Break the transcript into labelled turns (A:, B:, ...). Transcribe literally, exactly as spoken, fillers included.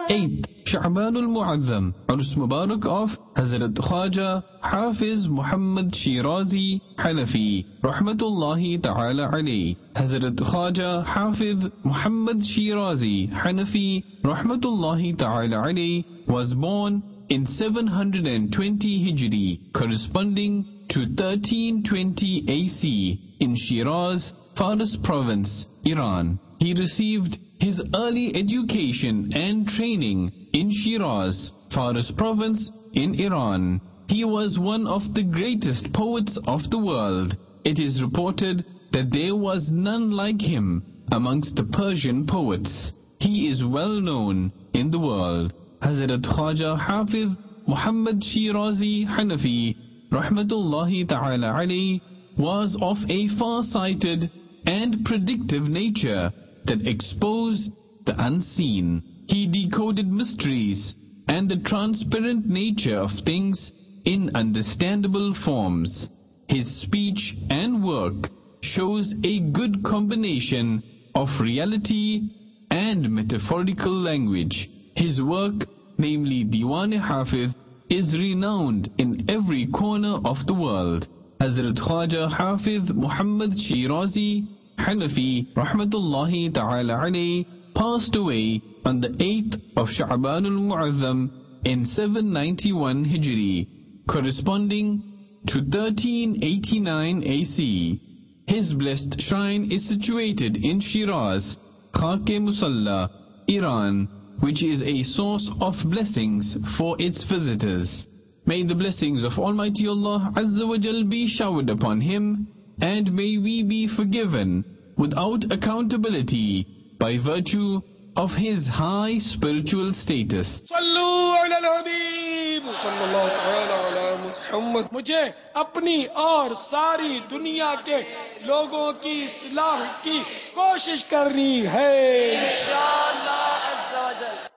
A: eighth, Sha'ban al-Mu'azzam, Urus Mubarak of Hazrat Khwaja Hafiz Muhammad Shirazi Hanafi, Rahmatullahi Ta'ala alayhi. Hazrat Khwaja Hafiz Muhammad Shirazi Hanafi, Rahmatullahi Ta'ala alayhi, was born in seven hundred twenty Hijri, corresponding to thirteen twenty A C, in Shiraz, Fars Province, Iran. He received his early education and training in Shiraz, Fars Province in Iran. He was one of the greatest poets of the world. It is reported that there was none like him amongst the Persian poets. He is well known in the world. Hazrat Khwaja Hafiz Muhammad Shirazi Hanafi, Rahmatullahi Ta'ala alayhi, was of a far-sighted and predictive nature that exposed the unseen. He decoded mysteries and the transparent nature of things in understandable forms. His speech and work shows a good combination of reality and metaphorical language. His work, namely Diwan-e-Hafiz, is renowned in every corner of the world. Hazrat Khwaja Hafiz Muhammad Shirazi Hanafi, Rahmatullahi Ta'ala alayhi, passed away on the eighth of Sha'ban al-Mu'azzam in seven ninety-one Hijri, corresponding to thirteen eighty-nine A C. His blessed shrine is situated in Shiraz, Khak-e-Musalla, Iran, which is a source of blessings for its visitors. May the blessings of Almighty Allah Azza wa Jal be showered upon him, and may we be forgiven without accountability by virtue of his high spiritual status.
B: मुझे अपनी और सारी दुनिया के लोगों की इस्लाह की कोशिश करनी है इंशाअल्लाह अज़्ज़ा वजल।